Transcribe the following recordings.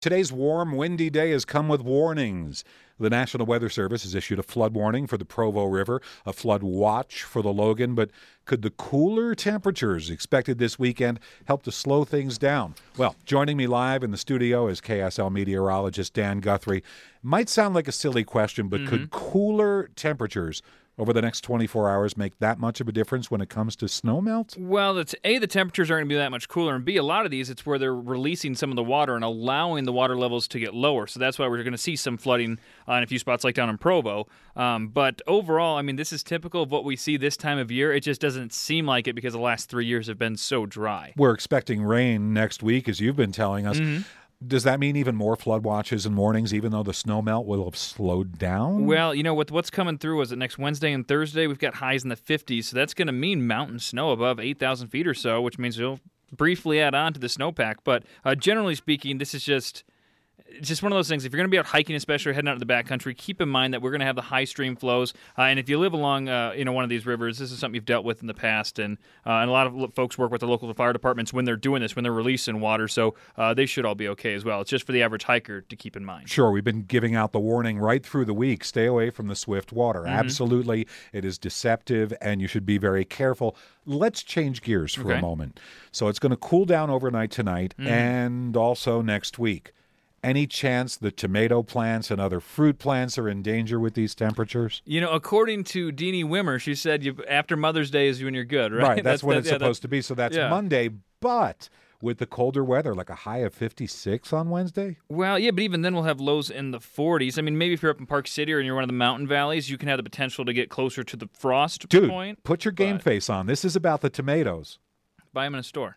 Today's warm, windy day has come with warnings. The National Weather Service has issued a flood warning for the Provo River, a flood watch for the Logan, but could the cooler temperatures expected this weekend help to slow things down? Well, joining me live in the studio is KSL meteorologist Dan Guthrie. Might sound like a silly question, but could cooler temperatures over the next 24 hours make that much of a difference when it comes to snowmelt? Well, the temperatures aren't going to be that much cooler, and B, a lot of these, it's where they're releasing some of the water and allowing the water levels to get lower. So that's why we're going to see some flooding in a few spots like down in Provo. But overall, I mean, this is typical of what we see this time of year. It just doesn't seem like it because the last 3 years have been so dry. We're expecting rain next week, as you've been telling us. Does that mean even more flood watches and warnings, even though the snowmelt will have slowed down? Well, you know, with what's coming through, is it next Wednesday and Thursday, we've got highs in the 50s, so that's going to mean mountain snow above 8,000 feet or so, which means it'll briefly add on to the snowpack. But generally speaking, this is just one of those things. If you're going to be out hiking, especially heading out to the backcountry, keep in mind that we're going to have the high stream flows. And if you live along, one of these rivers, this is something you've dealt with in the past. And a lot of folks work with the local fire departments when they're doing this, when they're releasing water. So they should all be okay as well. It's just for the average hiker to keep in mind. Sure, we've been giving out the warning right through the week. Stay away from the swift water. Absolutely. It is deceptive, and you should be very careful. Let's change gears for a moment. So it's going to cool down overnight tonight and also next week. Any chance the tomato plants and other fruit plants are in danger with these temperatures? You know, according to Deanie Wimmer, she said after Mother's Day is when you're good, right? Right, that's when it's supposed to be, so that's Monday. But with the colder weather, like a high of 56 on Wednesday? Well, yeah, but even then we'll have lows in the 40s. I mean, maybe if you're up in Park City or you're one of the mountain valleys, you can have the potential to get closer to the frost point. Dude, put your game face on. This is about the tomatoes. Buy them in a store.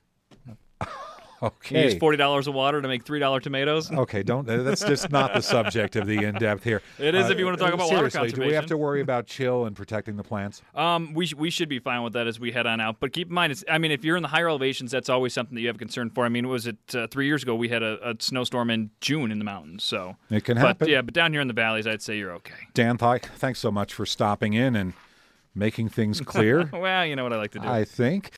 Okay. You use $40 of water to make $3 tomatoes? Okay, that's just not the subject of the in-depth here. It is if you want to talk about water conservation. Do we have to worry about chill and protecting the plants? We should be fine with that as we head on out. But keep in mind, if you're in the higher elevations, that's always something that you have concern for. I mean, was it 3 years ago we had a snowstorm in June in the mountains? So it can happen. But down here in the valleys, I'd say you're okay. Dan, thanks so much for stopping in and making things clear. Well, you know what I like to do. I think.